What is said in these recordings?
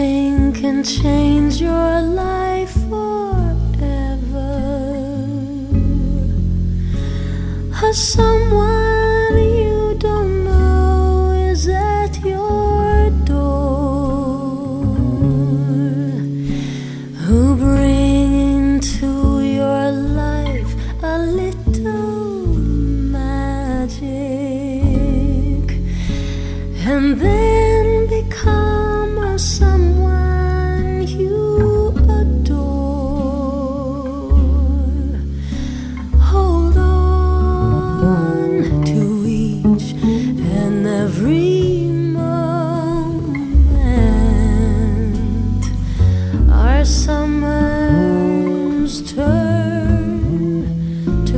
Nothing can change your life forever. Someone you don't know is at your door, who bring into your life a little magic, and then become a someone you adore. Hold on to each and every moment. Our summers turn to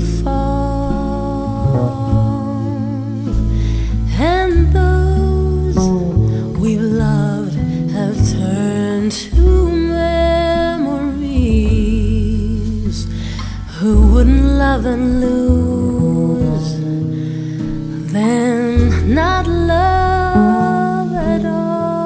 fall, and those we've loved have turned to memories. Who wouldn't love and lose, then not love at all?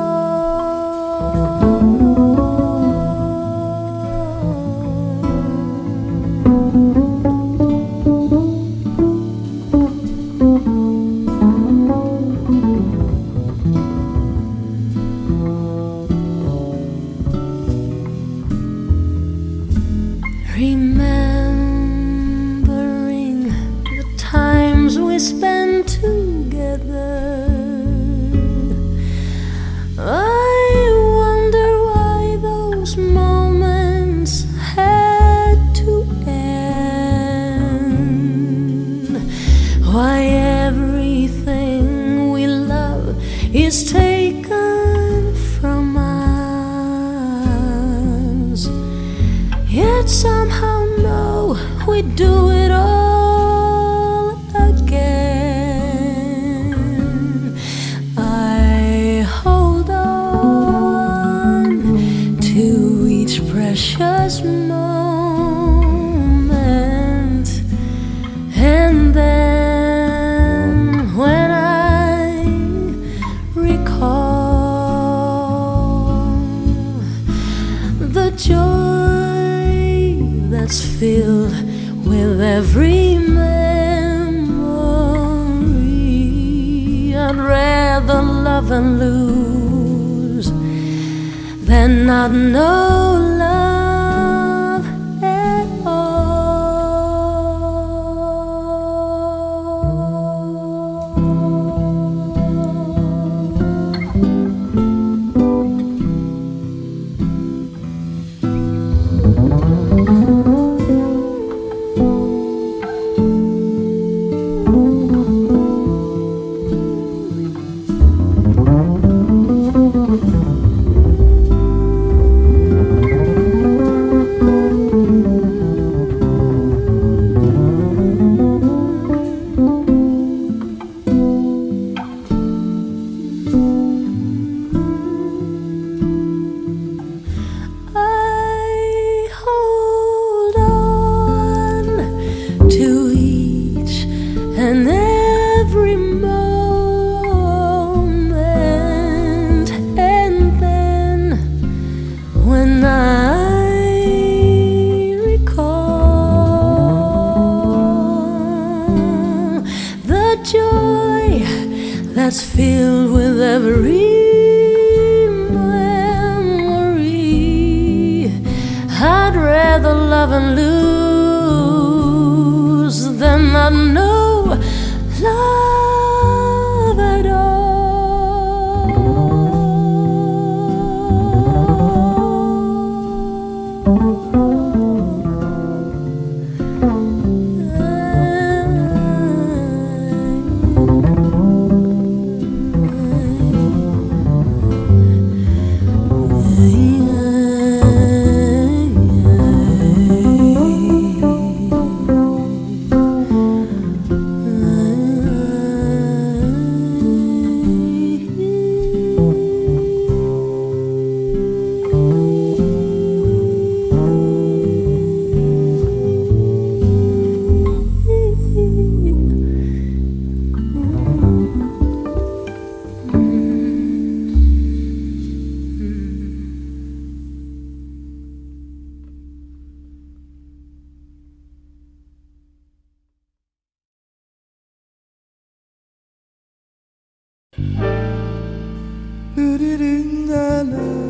Remembering the times we spent together, I wonder why those moments had to end. Why everything we love is taken from us, yet somehow know we do it all again. I hold on to each precious moment, and then when I recall the joy that's filled with every memory, I'd rather love and lose than not know love at all. And every moment, and then when I recall the joy that's filled with every memory, I'd rather love and lose than not know love at all. Do do do da da.